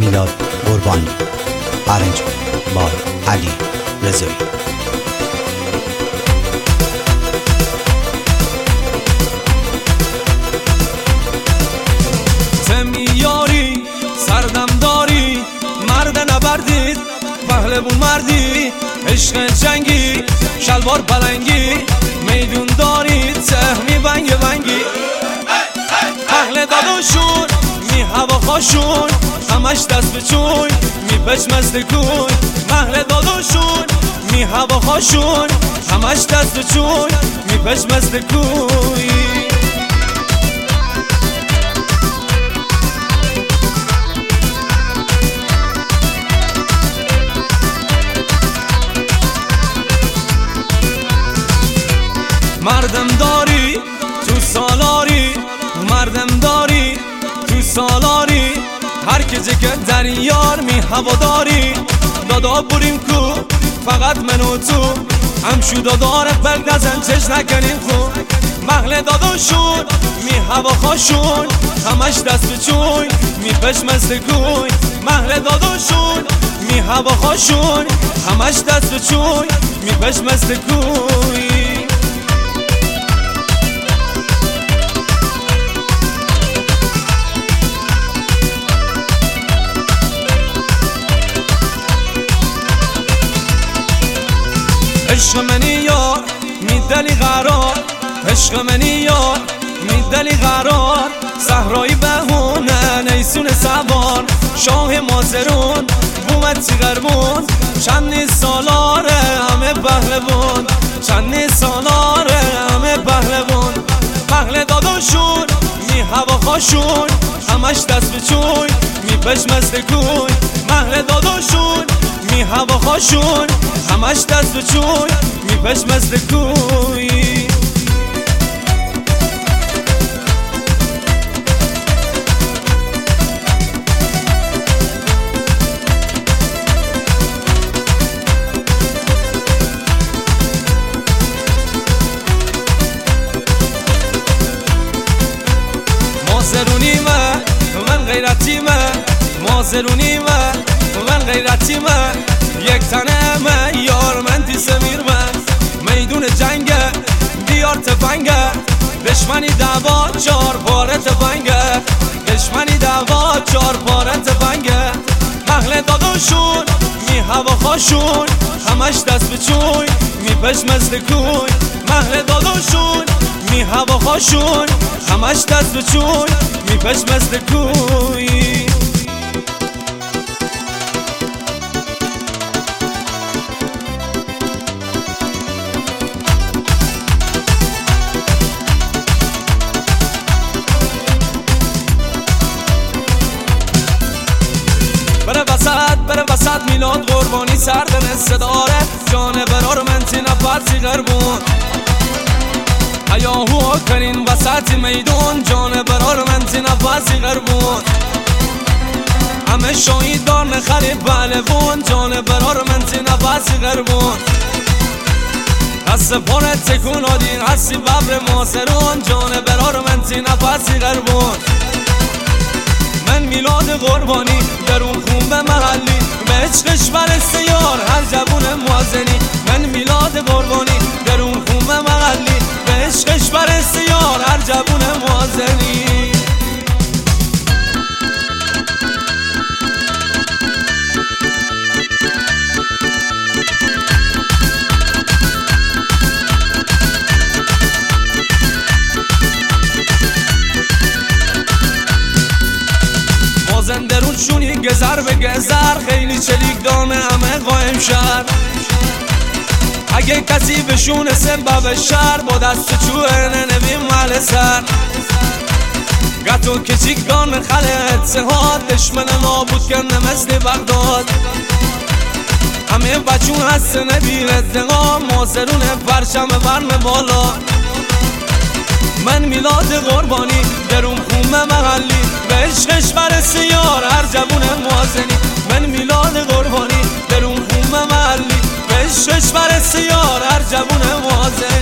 میلاد قربانی. ارنج بای علی رضایی. یاری سردم داری، مرد نبردید پهلوون مردی، عشق جنگی شلوار پلنگی، میدون دارید سهمی بنگ بنگی. پهل داداشون می هوا خاشون، همش دست به چوی می پشمست کوی. پهل داداشون می هوا خاشون، همش دست به چوی می پشمست کوی. مردم داری تو سالاری، مردم داری تو سالاری، هر کجا که در یار می هوا داری. دادا بریم کو فقط من و تو، همشو داداره بل نزن چش نکنیم خون. محل داداشون می هوا خاشون، همش دست به چوی می پشمست کوی. محل داداشون می هوا خاشون، همش دست به چوی می پشمست کوی. عشق منی یار میدلی قرار، عشق منی یار میدلی قرار. صحرای بهونه نیسون سوار، شاه مازرون بومد سیغربون. چند سالاره همه پهلوون، چند سالاره همه پهلوون. پهل داداشون می هوا خاشون، همش دست به چوی می پشمست کوی. پهل داداشون می هوا خاشون، همش دست به چوی می پشمست کوی. مازرونی من غیرتی مازرونی من غیرتی یک تنه من یار من تی سمیر میدون جنگه بیار تفنگه. دشمنی دعوا چار پاره تفنگه، دشمنی دعوا چار پاره تفنگه. پهل داداشون می هوا خاشون، همش دست به چوی می پشمست کوی. پهل داداشون می هوا خاشون، همش دست به چوی می پشمست کوی. بره وسط میلاد قربانی، سردن صداره جان برار من تی نفرسی غربون. هیاهو کنین وسط میدون، جان برار من تی نفرسی غربون. همه شاید دار نخری پهلوون، جان برار من تی نفرسی غربون. دست پاره تکون آدین هستی ببر مازرون، جان برار من تی نفرسی غربون. من میلاد قربانی در اون خون به محلی، به عشقش برسته یار هر جوون موازنی. من میلاد قربانی در اون خون به محلی، به عشقش برسته یار هر جوون موازنی. زندرونشونی گذر به گذر، خیلی چلیک دانه همه قایم شد. اگه کسی بشونه سبب شر، با دست چوه ننویم مال سر. گتو کچیک دانه خله اتحاد، دشمن نابود کنه مثل بغداد. همه بچون هست نبیر اتقام، مازرون پرچم برم بالا. من میلاد قربانی در اون خونه محلی، به عشقش برسه یار هر جوون موازنی. من میلاد قربانی در اون خونه محلی، به عشقش برسه یار هر جوون موازنی.